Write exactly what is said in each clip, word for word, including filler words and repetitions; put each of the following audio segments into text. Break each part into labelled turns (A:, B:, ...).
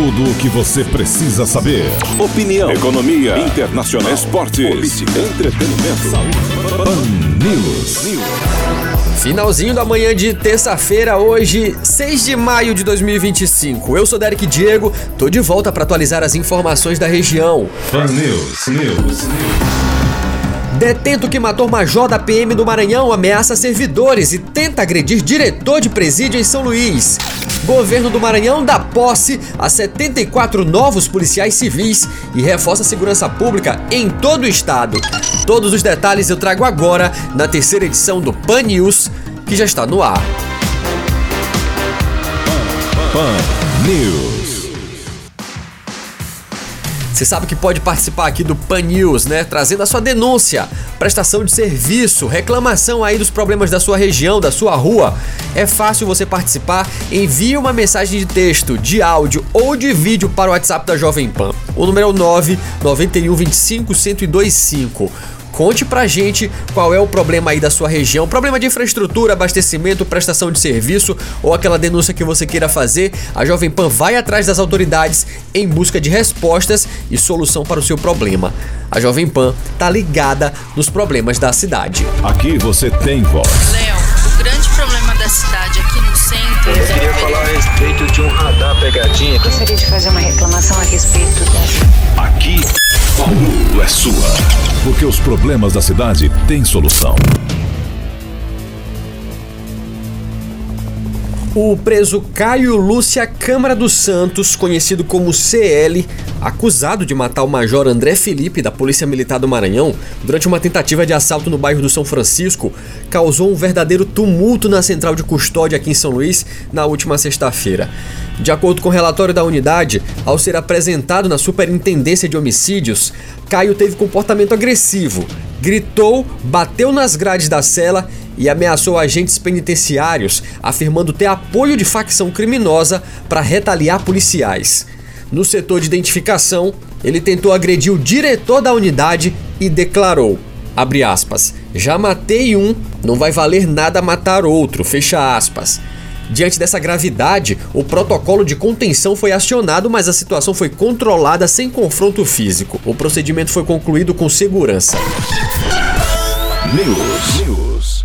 A: Tudo o que você precisa saber. Opinião, economia, internacional, esportes, política, entretenimento, saúde. Pan News.
B: Finalzinho da manhã de terça-feira, hoje, seis de maio de dois mil e vinte e cinco. Eu sou Derek Diego, tô de volta para atualizar as informações da região.
A: Pan News, News.
B: Detento que matou major da P M do Maranhão ameaça servidores e tenta agredir diretor de presídio em São Luís. Governo do Maranhão dá posse a setenta e quatro novos policiais civis e reforça a segurança pública em todo o estado. Todos os detalhes eu trago agora na terceira edição do Pan News, que já está no ar.
A: Pan News.
B: Você sabe que pode participar aqui do Pan News, né? Trazendo a sua denúncia, prestação de serviço, reclamação aí dos problemas da sua região, da sua rua. É fácil você participar. Envie uma mensagem de texto, de áudio ou de vídeo para o WhatsApp da Jovem Pan. O número é o nove nove um, vinte e cinco, cento e dois cinco. Conte pra gente qual é o problema aí da sua região, problema de infraestrutura, abastecimento, prestação de serviço ou aquela denúncia que você queira fazer. A Jovem Pan vai atrás das autoridades em busca de respostas e solução para o seu problema. A Jovem Pan tá ligada nos problemas da cidade.
A: Aqui você tem voz.
C: Léo, o grande problema da cidade aqui no centro...
D: Eu queria falar a respeito de um radar pegadinha.
E: Gostaria de fazer uma reclamação a respeito dessa.
A: Aqui, Paulo é sua. Porque os problemas da cidade têm solução.
B: O preso Caio Lúcia Câmara dos Santos, conhecido como C L, acusado de matar o major André Felipe da Polícia Militar do Maranhão durante uma tentativa de assalto no bairro do São Francisco, causou um verdadeiro tumulto na central de custódia aqui em São Luís na última sexta-feira. De acordo com o relatório da unidade, ao ser apresentado na Superintendência de Homicídios, Caio teve comportamento agressivo, gritou, bateu nas grades da cela e ameaçou agentes penitenciários, afirmando ter apoio de facção criminosa para retaliar policiais. No setor de identificação, ele tentou agredir o diretor da unidade e declarou, abre aspas, já matei um, não vai valer nada matar outro, fecha aspas. Diante dessa gravidade, o protocolo de contenção foi acionado, mas a situação foi controlada sem confronto físico. O procedimento foi concluído com segurança.
A: News. News.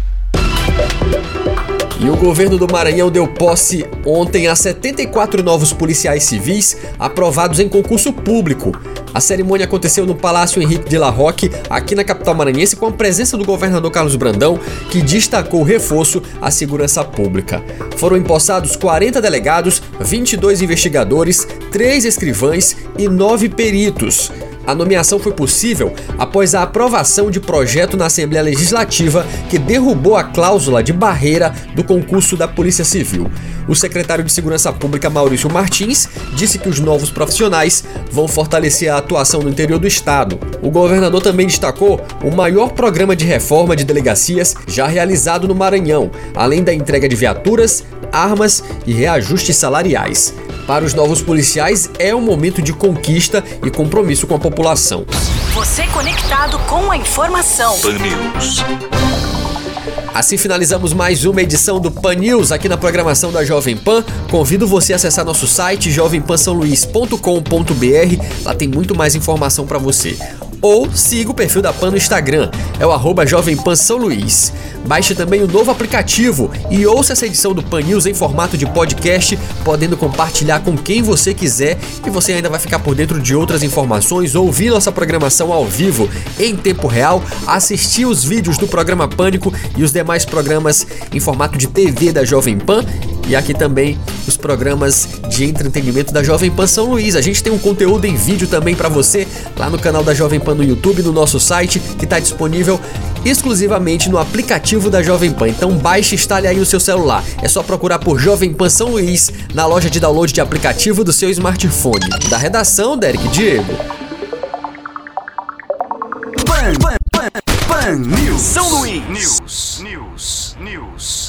B: E o governo do Maranhão deu posse ontem a setenta e quatro novos policiais civis aprovados em concurso público. A cerimônia aconteceu no Palácio Henrique de la Roque, aqui na capital maranhense, com a presença do governador Carlos Brandão, que destacou o reforço à segurança pública. Foram empossados quarenta delegados, vinte e dois investigadores, três escrivães e nove peritos. A nomeação foi possível após a aprovação de projeto na Assembleia Legislativa que derrubou a cláusula de barreira do concurso da Polícia Civil. O secretário de Segurança Pública, Maurício Martins, disse que os novos profissionais vão fortalecer a atuação no interior do estado. O governador também destacou o maior programa de reforma de delegacias já realizado no Maranhão, além da entrega de viaturas, armas e reajustes salariais. Para os novos policiais, é um momento de conquista e compromisso com a população.
F: Você conectado com a informação.
A: Pan News.
B: Assim finalizamos mais uma edição do Pan News aqui na programação da Jovem Pan. Convido você a acessar nosso site jovem pan são luís ponto com ponto b r. Lá tem muito mais informação para você. Ou siga o perfil da Pan no Instagram, é o arroba Jovem Pan São Luís. Baixe também o novo aplicativo e ouça essa edição do Pan News em formato de podcast, podendo compartilhar com quem você quiser, e você ainda vai ficar por dentro de outras informações, ouvir nossa programação ao vivo em tempo real, assistir os vídeos do programa Pânico e os demais programas em formato de T V da Jovem Pan. E aqui também os programas de entretenimento da Jovem Pan São Luís. A gente tem um conteúdo em vídeo também para você lá no canal da Jovem Pan no YouTube, no nosso site, que está disponível exclusivamente no aplicativo da Jovem Pan. Então baixe e instale aí no seu celular. É só procurar por Jovem Pan São Luís na loja de download de aplicativo do seu smartphone. Da redação, Derek Diego.
F: Pan, Pan, Pan, Pan News. São Luís.
D: News. News. News.